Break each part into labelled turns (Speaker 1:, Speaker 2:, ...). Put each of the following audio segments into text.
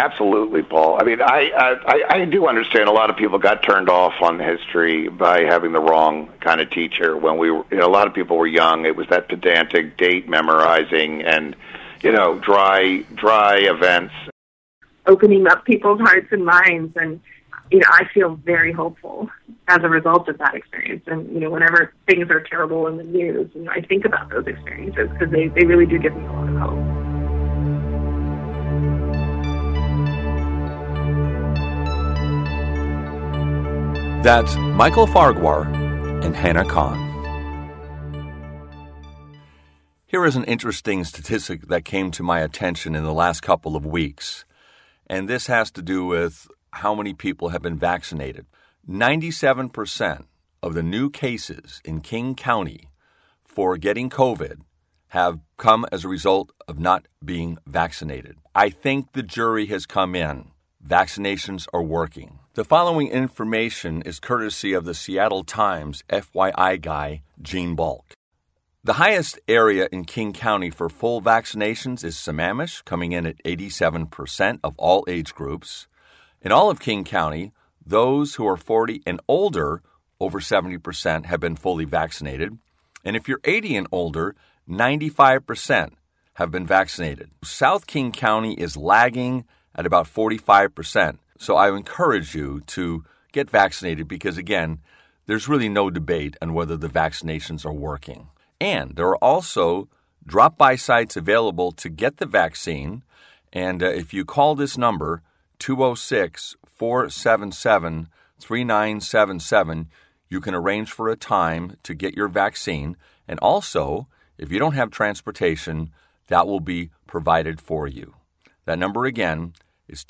Speaker 1: Absolutely, Paul. I mean, I do understand a lot of people got turned off on history by having the wrong kind of teacher. When a lot of people were young, it was that pedantic date memorizing and, dry events.
Speaker 2: Opening up people's hearts and minds, and I feel very hopeful as a result of that experience. And whenever things are terrible in the news, I think about those experiences because they really do give me a lot of hope.
Speaker 3: That's Michael Farquhar and Hannah Kahn. Here is an interesting statistic that came to my attention in the last couple of weeks, and this has to do with how many people have been vaccinated. 97% of the new cases in King County for getting COVID have come as a result of not being vaccinated. I think the jury has come in. Vaccinations are working. The following information is courtesy of the Seattle Times FYI guy, Gene Balk. The highest area in King County for full vaccinations is Sammamish, coming in at 87% of all age groups. In all of King County, those who are 40 and older, over 70%, have been fully vaccinated. And if you're 80 and older, 95% have been vaccinated. South King County is lagging at about 45%. So I encourage you to get vaccinated because, again, there's really no debate on whether the vaccinations are working. And there are also drop-by sites available to get the vaccine. And if you call this number, 206-477-3977, you can arrange for a time to get your vaccine. And also, if you don't have transportation, that will be provided for you. That number again is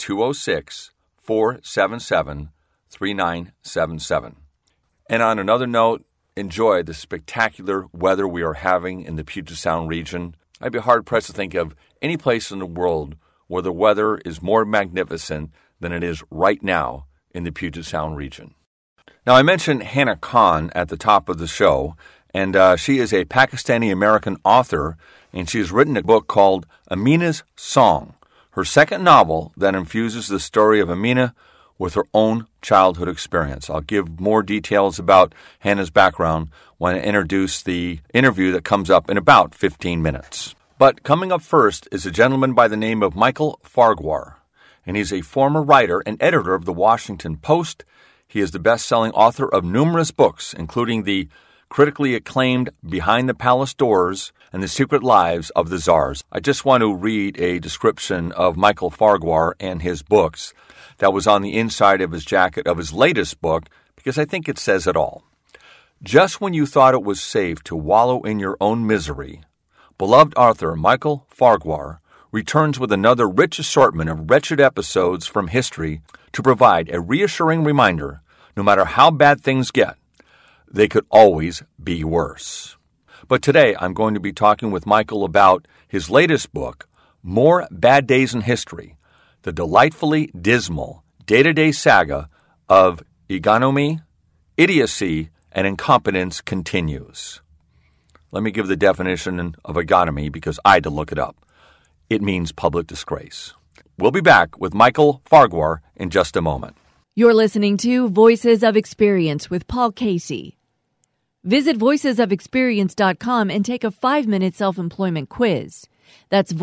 Speaker 3: 206-477-3977. And on another note, enjoy the spectacular weather we are having in the Puget Sound region. I'd be hard-pressed to think of any place in the world where the weather is more magnificent than it is right now in the Puget Sound region. Now, I mentioned Hannah Kahn at the top of the show, and she is a Pakistani-American author, and she has written a book called Amina's Song, her second novel that infuses the story of Amina with her own childhood experience. I'll give more details about Hannah's background when I introduce the interview that comes up in about 15 minutes. But coming up first is a gentleman by the name of Michael Farquhar, and he's a former writer and editor of the Washington Post. He is the best-selling author of numerous books, including the critically acclaimed Behind the Palace Doors and The Secret Lives of the Czars. I just want to read a description of Michael Farquhar and his books that was on the inside of his jacket of his latest book, because I think it says it all. Just when you thought it was safe to wallow in your own misery, beloved author Michael Farquhar returns with another rich assortment of wretched episodes from history to provide a reassuring reminder, no matter how bad things get, they could always be worse. But today I'm going to be talking with Michael about his latest book, More Bad Days in History, the delightfully dismal day-to-day saga of egonomy, idiocy, and incompetence continues. Let me give the definition of egonomy because I had to look it up. It means public disgrace. We'll be back with Michael Farquhar in just a moment.
Speaker 4: You're listening to Voices of Experience with Paul Casey. Visit voicesofexperience.com and take a 5-minute self-employment quiz. That's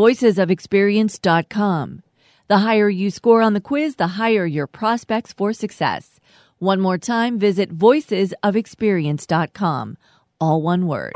Speaker 4: voicesofexperience.com. The higher you score on the quiz, the higher your prospects for success. One more time, visit voicesofexperience.com. All one word.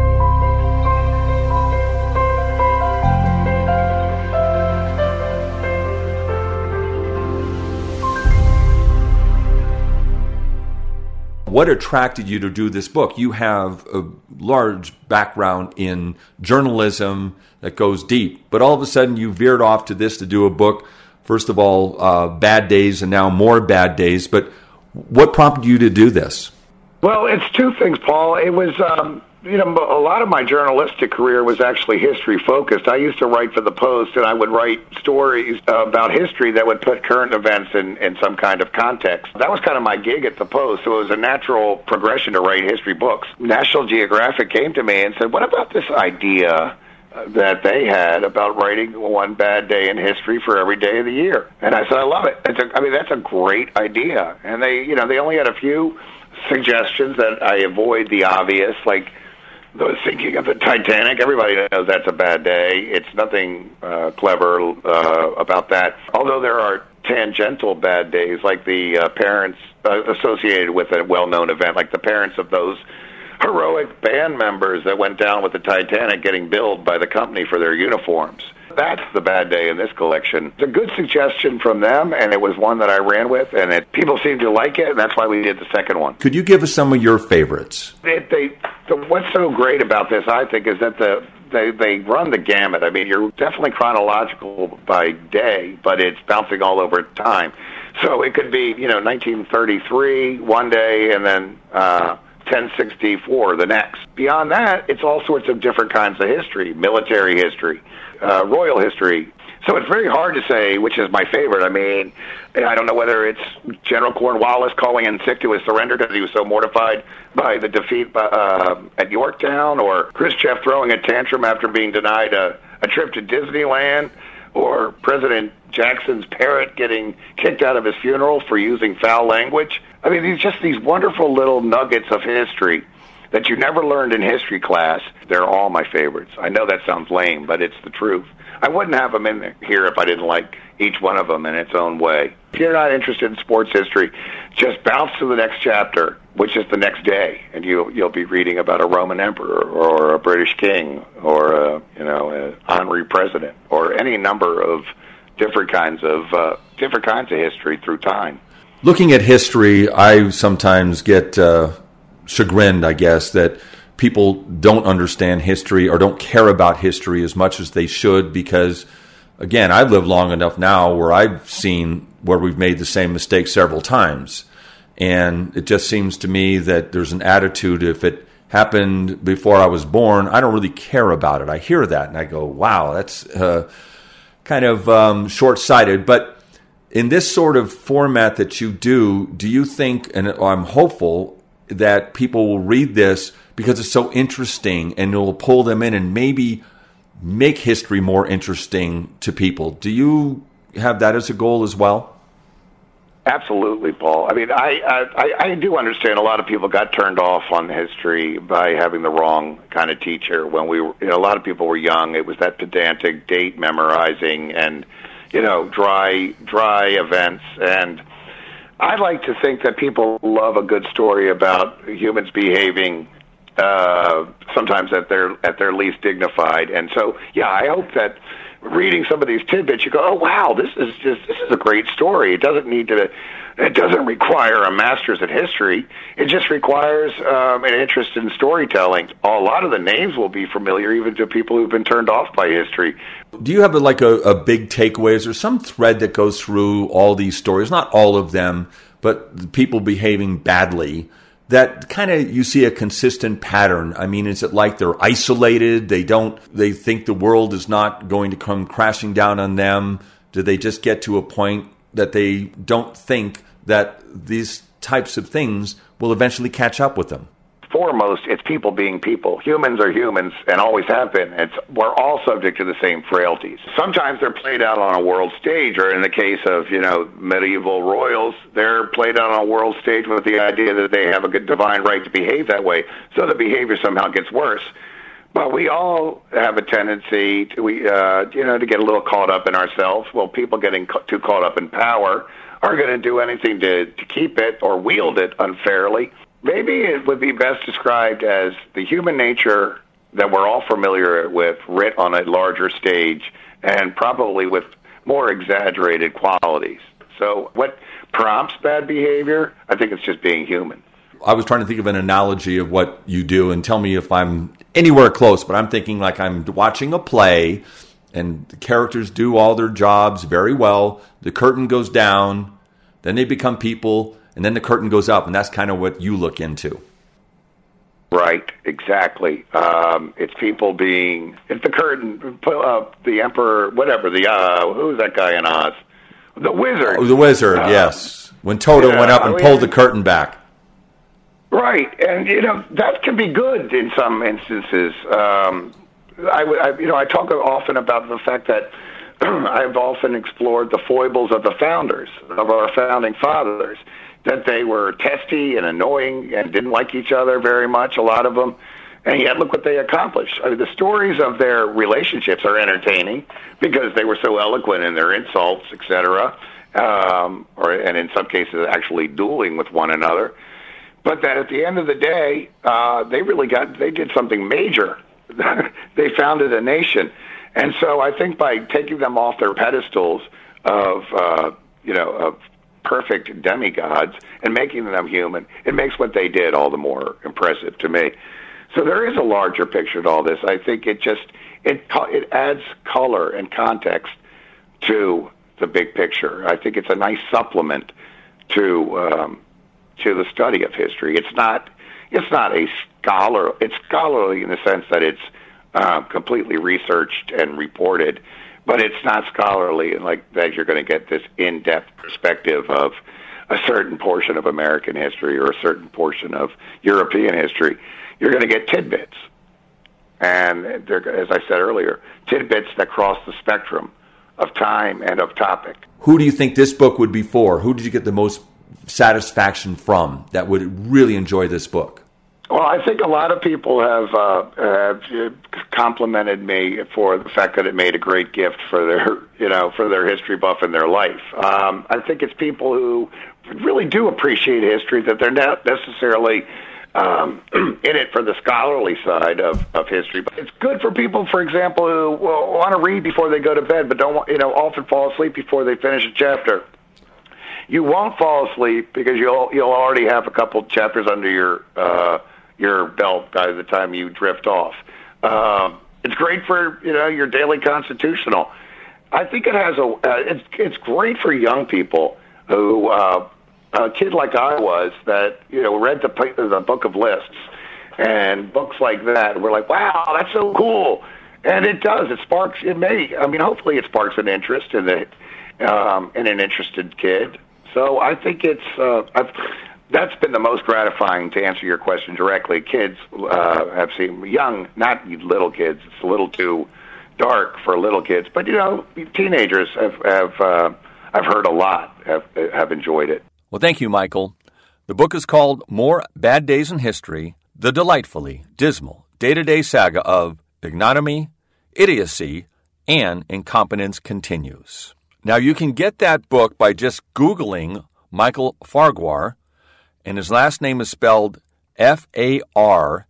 Speaker 3: What attracted you to do this book? You have a large background in journalism that goes deep, but all of a sudden you veered off to this to do a book. First of all, Bad Days, and now More Bad Days. But what prompted you to do this?
Speaker 1: Well, it's two things, Paul. It was, a lot of my journalistic career was actually history-focused. I used to write for the Post, and I would write stories about history that would put current events in some kind of context. That was kind of my gig at the Post, so it was a natural progression to write history books. National Geographic came to me and said, what about this idea that they had about writing one bad day in history for every day of the year. And I said, I love it. That's a great idea. And they only had a few suggestions that I avoid the obvious, like the sinking of the Titanic. Everybody knows that's a bad day. It's nothing clever about that. Although there are tangential bad days, like the parents associated with a well-known event, like the parents of those heroic band members that went down with the Titanic getting billed by the company for their uniforms. That's the bad day in this collection. It's a good suggestion from them, and it was one that I ran with, and people seemed to like it, and that's why we did the second one.
Speaker 3: Could you give us some of your favorites?
Speaker 1: What's so great about this, I think, is that they run the gamut. I mean, you're definitely chronological by day, but it's bouncing all over time. So it could be, 1933 one day, and then 1064 the next. Beyond that, it's all sorts of different kinds of history, military history, royal history. So it's very hard to say which is my favorite. I mean, I don't know whether it's General Cornwallis calling in sick to his surrender because he was so mortified by the defeat at Yorktown, or Khrushchev throwing a tantrum after being denied a trip to Disneyland, or President Jackson's parrot getting kicked out of his funeral for using foul language. I mean, these wonderful little nuggets of history that you never learned in history class. They're all my favorites. I know that sounds lame, but it's the truth. I wouldn't have them in here if I didn't like each one of them in its own way. If you're not interested in sports history, just bounce to the next chapter, which is the next day, and you'll be reading about a Roman emperor or a British king or an honorary president or any number of different kinds of history through time.
Speaker 3: Looking at history, I sometimes get chagrined, I guess, that people don't understand history or don't care about history as much as they should because, again, I've lived long enough now where I've seen where we've made the same mistake several times. And it just seems to me that there's an attitude, if it happened before I was born, I don't really care about it. I hear that and I go, wow, that's kind of short-sighted. But in this sort of format that you do you think, and I'm hopeful, that people will read this because it's so interesting and it will pull them in and maybe make history more interesting to people? Do you have that as a goal as well?
Speaker 1: Absolutely, Paul. I mean, I do understand a lot of people got turned off on history by having the wrong kind of teacher. When a lot of people were young, it was that pedantic date memorizing and, dry events. And I like to think that people love a good story about humans behaving sometimes at their least dignified. And so, I hope that reading some of these tidbits, you go, oh wow, this is a great story. It doesn't require a master's in history. It just requires an interest in storytelling. A lot of the names will be familiar even to people who've been turned off by history.
Speaker 3: Do you have a big takeaway? Is there some thread that goes through all these stories? Not all of them, but people behaving badly. That kind of, you see a consistent pattern. I mean, is it like they're isolated? They think the world is not going to come crashing down on them? Do they just get to a point that they don't think that these types of things will eventually catch up with them?
Speaker 1: Foremost, it's people being people. Humans are humans and always have been. We're all subject to the same frailties. Sometimes they're played out on a world stage, or in the case of, medieval royals, they're played out on a world stage with the idea that they have a good divine right to behave that way. So the behavior somehow gets worse. But we all have a tendency to get a little caught up in ourselves. Well, people getting too caught up in power are going to do anything to keep it or wield it unfairly. Maybe it would be best described as the human nature that we're all familiar with, writ on a larger stage, and probably with more exaggerated qualities. So what prompts bad behavior? I think it's just being human.
Speaker 3: I was trying to think of an analogy of what you do, and tell me if I'm anywhere close, but I'm thinking like I'm watching a play, and the characters do all their jobs very well. The curtain goes down, then they become people, and then the curtain goes up, and that's kind of what you look into.
Speaker 1: Right, exactly. It's people it's the curtain, the emperor, whatever, who's that guy in Oz? The wizard.
Speaker 3: Oh, the wizard, yes. When Toto went up and pulled the curtain back.
Speaker 1: Right, and, that can be good in some instances. I talk often about the fact that I've often explored the foibles of the founders, of our founding fathers, that they were testy and annoying and didn't like each other very much, a lot of them. And yet, look what they accomplished. I mean, the stories of their relationships are entertaining because they were so eloquent in their insults, etc., and in some cases actually dueling with one another. But that at the end of the day, they did something major. They founded a nation. And so I think by taking them off their pedestals of perfect demigods and making them human, it makes what they did all the more impressive to me. So there is a larger picture to all this. I think it adds color and context to the big picture. I think it's a nice supplement to the study of history. It's not a scholar. It's scholarly in the sense that it's completely researched and reported, but it's not scholarly like that. You're going to get this in-depth perspective of a certain portion of American history or a certain portion of European history. You're going to get tidbits, and as I said earlier, tidbits that cross the spectrum of time and of topic.
Speaker 3: Who do you think this book would be for? Who did you get the most satisfaction from that would really enjoy this book?
Speaker 1: Well, I think a lot of people have complimented me for the fact that it made a great gift for their history buff in their life. I think it's people who really do appreciate history, that they're not necessarily in it for the scholarly side of history. But it's good for people, for example, who want to read before they go to bed, but don't often fall asleep before they finish a chapter. You won't fall asleep because you'll already have a couple chapters under your belt by the time you drift off. It's great for your daily constitutional. I think it has it's great for young people who a kid like I was that read the book of lists and books like that. We're like, wow, that's so cool, and it does. It sparks. Hopefully, it sparks an interest in an interested kid. So I think that's been the most gratifying, to answer your question directly. Kids have seen young, not little kids. It's a little too dark for little kids, but teenagers I've heard a lot have enjoyed it.
Speaker 3: Well, thank you, Michael. The book is called More Bad Days in History: The Delightfully Dismal Day-to-Day Saga of Ignominy, Idiocy, and Incompetence Continues. Now, you can get that book by just Googling Michael Farquhar, and his last name is spelled Farquhar,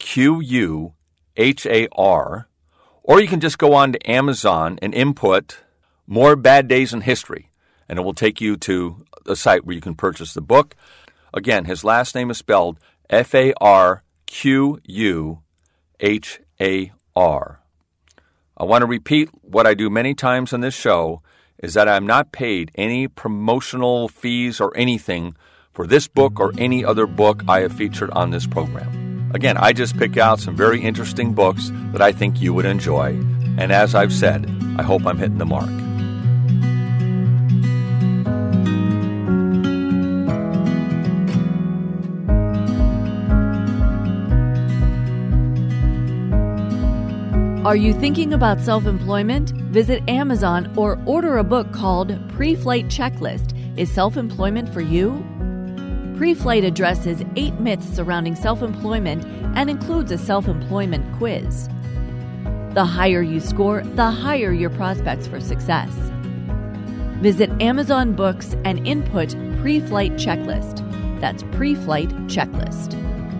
Speaker 3: or you can just go on to Amazon and input More Bad Days in History, and it will take you to a site where you can purchase the book. Again, his last name is spelled Farquhar. I want to repeat what I do many times on this show, is that I'm not paid any promotional fees or anything for this book or any other book I have featured on this program. Again, I just pick out some very interesting books that I think you would enjoy, and as I've said, I hope I'm hitting the mark.
Speaker 4: Are you thinking about self-employment? Visit Amazon or order a book called Pre-Flight Checklist. Is self-employment for you? Pre-Flight addresses 8 myths surrounding self-employment and includes a self-employment quiz. The higher you score, the higher your prospects for success. Visit Amazon Books and input Pre-Flight Checklist. That's Pre-Flight Checklist.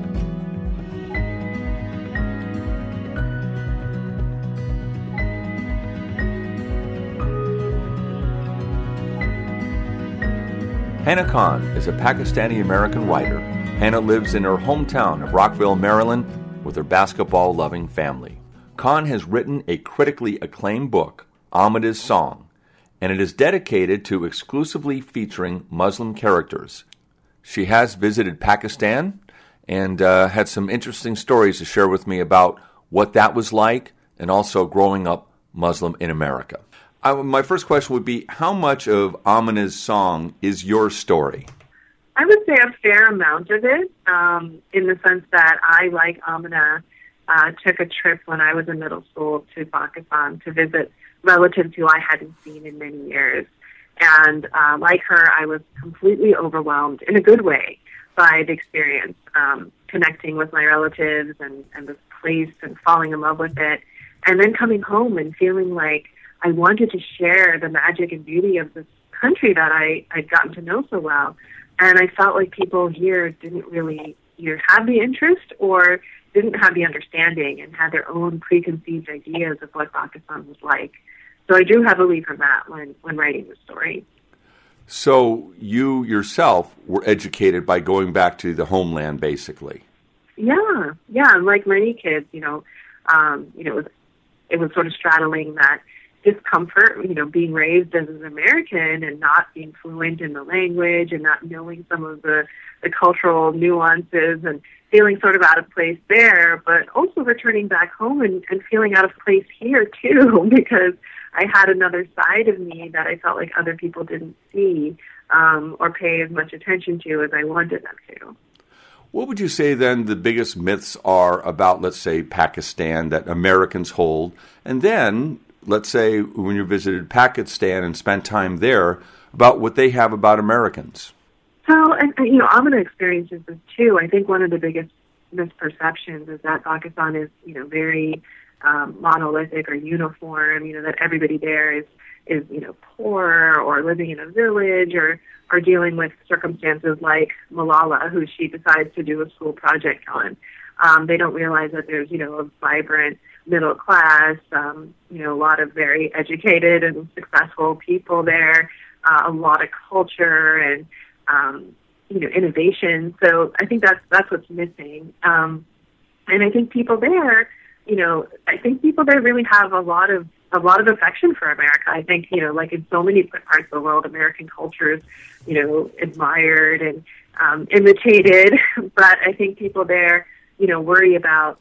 Speaker 3: Hannah Khan is a Pakistani-American writer. Hannah lives in her hometown of Rockville, Maryland, with her basketball-loving family. Khan has written a critically acclaimed book, Amida's Song, and it is dedicated to exclusively featuring Muslim characters. She has visited Pakistan and had some interesting stories to share with me about what that was like and also growing up Muslim in America. My first question would be, how much of Amina's Song is your story?
Speaker 2: I would say a fair amount of it, in the sense that I, like Amina, took a trip when I was in middle school to Pakistan to visit relatives who I hadn't seen in many years. And like her, I was completely overwhelmed in a good way by the experience, connecting with my relatives and this place and falling in love with it. And then coming home and feeling like I wanted to share the magic and beauty of this country that I'd gotten to know so well. And I felt like people here didn't really either have the interest or didn't have the understanding and had their own preconceived ideas of what Pakistan was like. So I drew heavily from that when writing the story.
Speaker 3: So you yourself were educated by going back to the homeland, basically.
Speaker 2: Yeah. Like many kids, it was sort of straddling that discomfort, being raised as an American and not being fluent in the language and not knowing some of the cultural nuances and feeling sort of out of place there, but also returning back home and feeling out of place here too, because I had another side of me that I felt like other people didn't see or pay as much attention to as I wanted them to.
Speaker 3: What would you say then the biggest myths are about, let's say, Pakistan that Americans hold? And then, let's say, when you visited Pakistan and spent time there, about what they have about Americans?
Speaker 2: So, Amina experiences this too. I think one of the biggest misperceptions is that Pakistan is, very monolithic or uniform, that everybody there is poor or living in a village or dealing with circumstances like Malala, who she decides to do a school project on. They don't realize that there's, a vibrant middle class, a lot of very educated and successful people there, a lot of culture and, innovation. So I think that's what's missing. And I think people there, really have a lot of affection for America. I think, like in so many parts of the world, American culture is, admired and imitated. But I think people there, worry about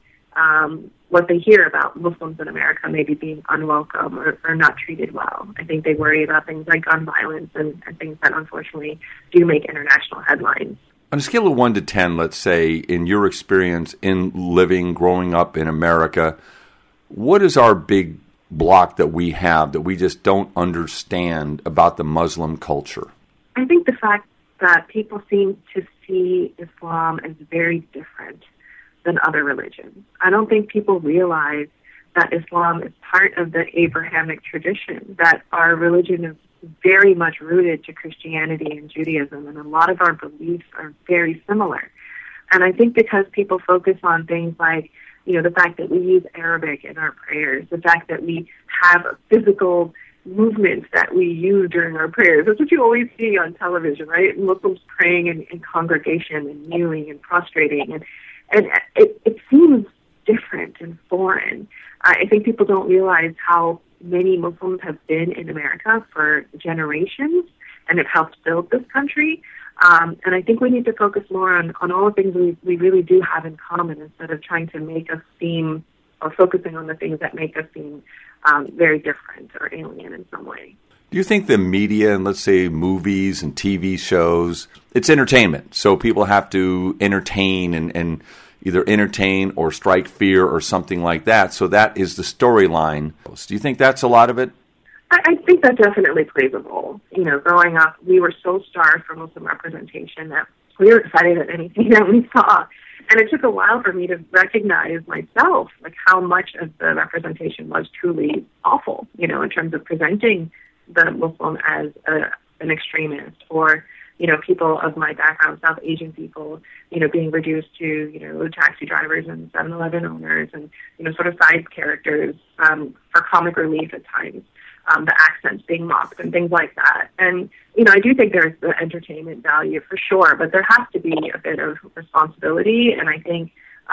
Speaker 2: what they hear about Muslims in America maybe being unwelcome or not treated well. I think they worry about things like gun violence and things that unfortunately do make international headlines.
Speaker 3: On a scale of 1 to 10, let's say, in your experience in growing up in America, what is our big block that we have that we just don't understand about the Muslim culture?
Speaker 2: I think the fact that people seem to see Islam as very different than other religions. I don't think people realize that Islam is part of the Abrahamic tradition, that our religion is very much rooted to Christianity and Judaism, and a lot of our beliefs are very similar. And I think because people focus on things like, the fact that we use Arabic in our prayers, the fact that we have physical movements that we use during our prayers. That's what you always see on television, right? Muslims praying in congregation and kneeling and prostrating. And it seems different and foreign. I think people don't realize how many Muslims have been in America for generations and have helped build this country. And I think we need to focus more on all the things we really do have in common instead of trying to make us seem or focusing on the things that make us seem very different or alien in some way.
Speaker 3: Do you think the media and, let's say, movies and TV shows, it's entertainment, so people have to entertain and either entertain or strike fear or something like that, so that is the storyline. Do you think that's a lot of it?
Speaker 2: I think that definitely plays a role. Growing up, we were so starved for Muslim representation that we were excited at anything that we saw. And it took a while for me to recognize myself, like how much of the representation was truly awful, in terms of presenting the Muslim as an extremist or, people of my background, South Asian people, being reduced to, taxi drivers and 7-Eleven owners and, sort of side characters for comic relief at times. The accents being mocked and things like that. And, I do think there's the entertainment value for sure, but there has to be a bit of responsibility and I think,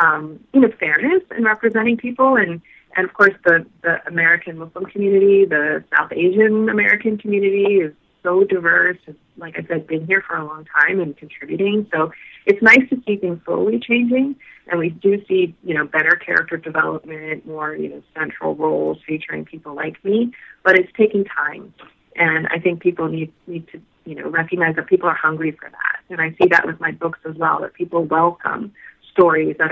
Speaker 2: fairness in representing people. And of course, the American Muslim community, the South Asian American community is so diverse. It's, like I said, been here for a long time and contributing. So it's nice to see things slowly changing. And we do see, better character development, more, central roles featuring people like me. But it's taking time. And I think people need to, recognize that people are hungry for that. And I see that with my books as well, that people welcome stories that are,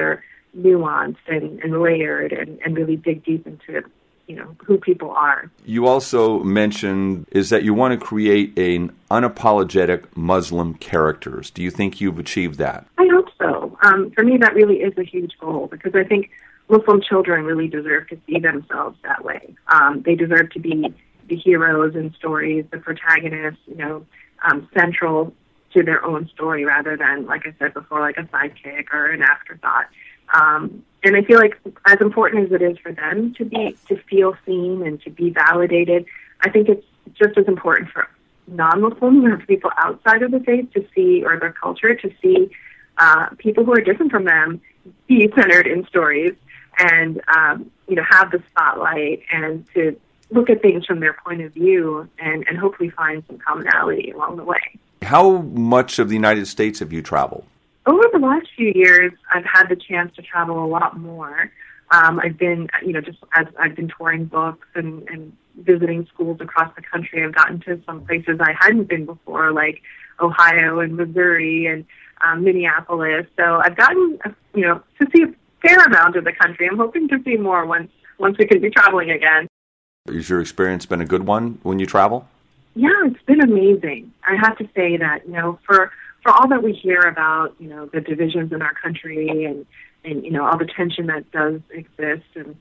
Speaker 2: nuanced and layered and really dig deep into, who people are.
Speaker 3: You also mentioned is that you want to create an unapologetic Muslim characters. Do you think you've achieved that?
Speaker 2: I hope so. For me, that really is a huge goal because I think Muslim children really deserve to see themselves that way. They deserve to be the heroes in stories, the protagonists, central to their own story rather than, like I said before, like a sidekick or an afterthought. And I feel like as important as it is for them to feel seen and to be validated, I think it's just as important for non-Muslims or people outside of the faith to see, or their culture, to see people who are different from them be centered in stories and, have the spotlight and to look at things from their point of view and hopefully find some commonality along the way.
Speaker 3: How much of the United States have you traveled?
Speaker 2: Over the last few years, I've had the chance to travel a lot more. I've been, just as I've been touring books and visiting schools across the country, I've gotten to some places I hadn't been before, like Ohio and Missouri and Minneapolis. So I've gotten, to see a fair amount of the country. I'm hoping to see more once we can be traveling again.
Speaker 3: Has your experience been a good one when you travel?
Speaker 2: Yeah, it's been amazing. I have to say that, for all that we hear about, the divisions in our country and all the tension that does exist. And,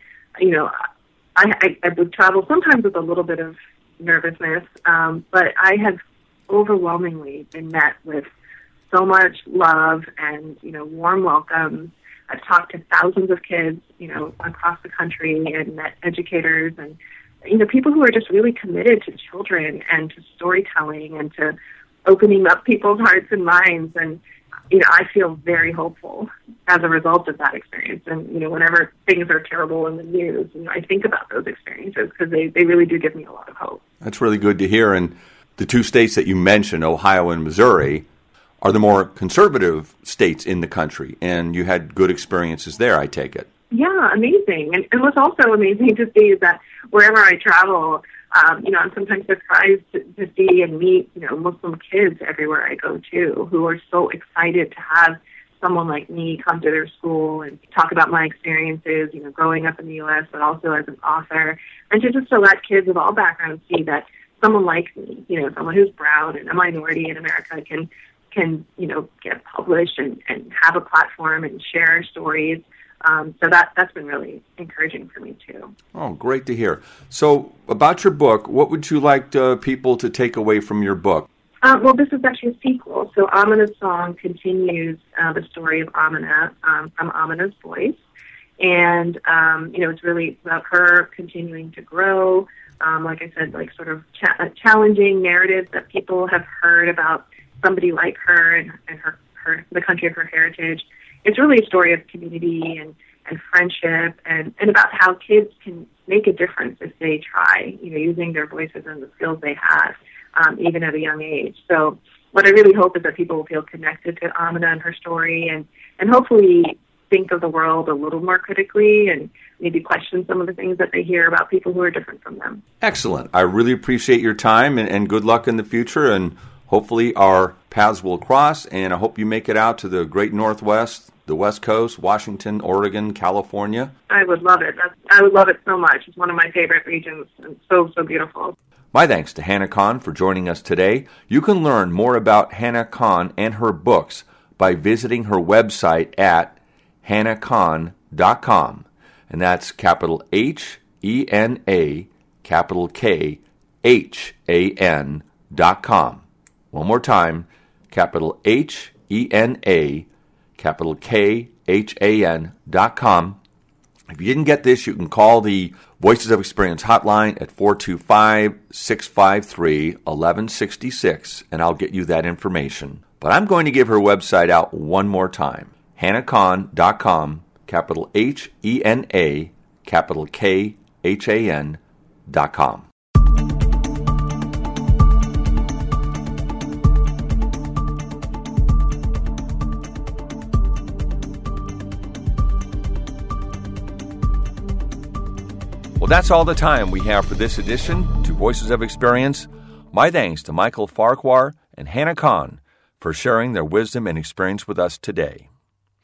Speaker 2: I would travel sometimes with a little bit of nervousness, but I have overwhelmingly been met with so much love and, warm welcomes. I've talked to thousands of kids, across the country and met educators and, people who are just really committed to children and to storytelling and to opening up people's hearts and minds. And, I feel very hopeful as a result of that experience. And, whenever things are terrible in the news, I think about those experiences because they really do give me a lot of hope.
Speaker 3: That's really good to hear. And the two states that you mentioned, Ohio and Missouri, are the more conservative states in the country. And you had good experiences there, I take it.
Speaker 2: Yeah, amazing. And what's also amazing to see is that wherever I travel, I'm sometimes surprised to see and meet, Muslim kids everywhere I go to who are so excited to have someone like me come to their school and talk about my experiences, growing up in the U.S., but also as an author, and to let kids of all backgrounds see that someone like me, someone who's brown and a minority in America can get published and have a platform and share stories. So that's been really encouraging for me, too.
Speaker 3: Oh, great to hear. So about your book, what would you like people to take away from your book?
Speaker 2: Well, this is actually a sequel. So Amina's Song continues the story of Amina from Amina's voice. And, it's really about her continuing to grow. Like I said, sort of challenging narratives that people have heard about somebody like her and her the country of her heritage. It's really a story of community and friendship and about how kids can make a difference if they try, using their voices and the skills they have, even at a young age. So what I really hope is that people will feel connected to Amina and her story and hopefully think of the world a little more critically and maybe question some of the things that they hear about people who are different from them.
Speaker 3: Excellent. I really appreciate your time and good luck in the future, and hopefully our paths will cross, and I hope you make it out to the great Northwest, the West Coast, Washington, Oregon, California.
Speaker 2: I would love it. I would love it so much. It's one of my favorite regions and so beautiful.
Speaker 3: My thanks to Hannah Kahn for joining us today. You can learn more about Hannah Kahn and her books by visiting her website at hannahkahn.com. And that's capital HENA, capital KHAN.com. One more time, capital HENA, capital KHAN.com. If you didn't get this, you can call the Voices of Experience hotline at 425-653-1166, and I'll get you that information. But I'm going to give her website out one more time, hannahkahn.com, capital HENA, capital KHAN.com. Well, that's all the time we have for this edition to Voices of Experience. My thanks to Michael Farquhar and Hannah Kahn for sharing their wisdom and experience with us today.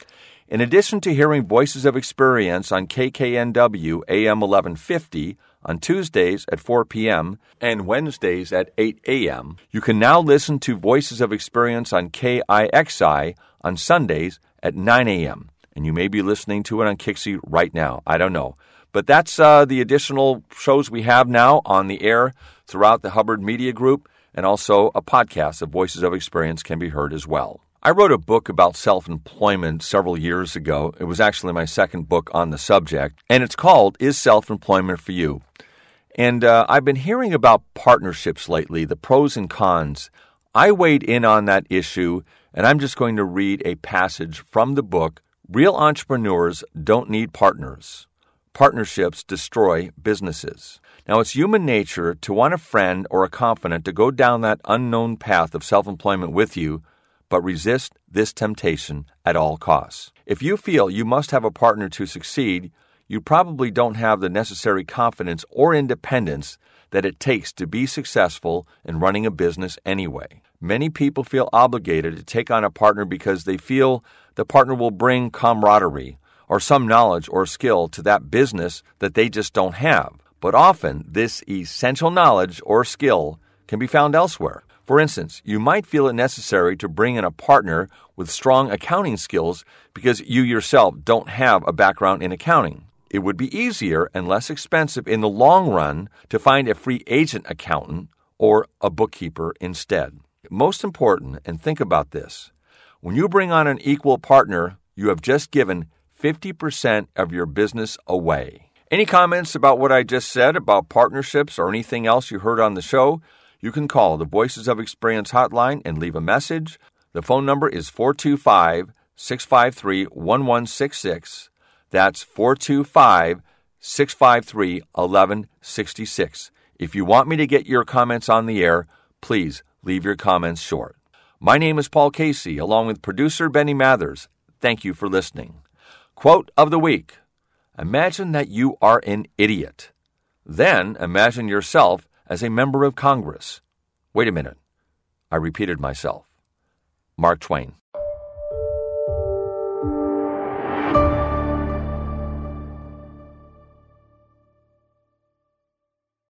Speaker 3: In addition to hearing Voices of Experience on KKNW AM 1150 on Tuesdays at 4 p.m. and Wednesdays at 8 a.m., you can now listen to Voices of Experience on KIXI on Sundays at 9 a.m. And you may be listening to it on Kixie right now. I don't know. But that's the additional shows we have now on the air throughout the Hubbard Media Group, and also a podcast of Voices of Experience can be heard as well. I wrote a book about self-employment several years ago. It was actually my second book on the subject, and it's called Is Self-Employment for You? And I've been hearing about partnerships lately, the pros and cons. I weighed in on that issue, and I'm just going to read a passage from the book, Real Entrepreneurs Don't Need Partners. Partnerships destroy businesses. Now, it's human nature to want a friend or a confidant to go down that unknown path of self-employment with you, but resist this temptation at all costs. If you feel you must have a partner to succeed, you probably don't have the necessary confidence or independence that it takes to be successful in running a business anyway. Many people feel obligated to take on a partner because they feel the partner will bring camaraderie or some knowledge or skill to that business that they just don't have. But often, this essential knowledge or skill can be found elsewhere. For instance, you might feel it necessary to bring in a partner with strong accounting skills because you yourself don't have a background in accounting. It would be easier and less expensive in the long run to find a free agent accountant or a bookkeeper instead. Most important, and think about this, when you bring on an equal partner, you have just given 50% of your business away. Any comments about what I just said about partnerships or anything else you heard on the show? You can call the Voices of Experience hotline and leave a message. The phone number is 425-653-1166. That's 425-653-1166. If you want me to get your comments on the air, please leave your comments short. My name is Paul Casey, along with producer Benny Mathers. Thank you for listening. Quote of the week: imagine that you are an idiot. Then imagine yourself as a member of Congress. Wait a minute. I repeated myself. Mark Twain.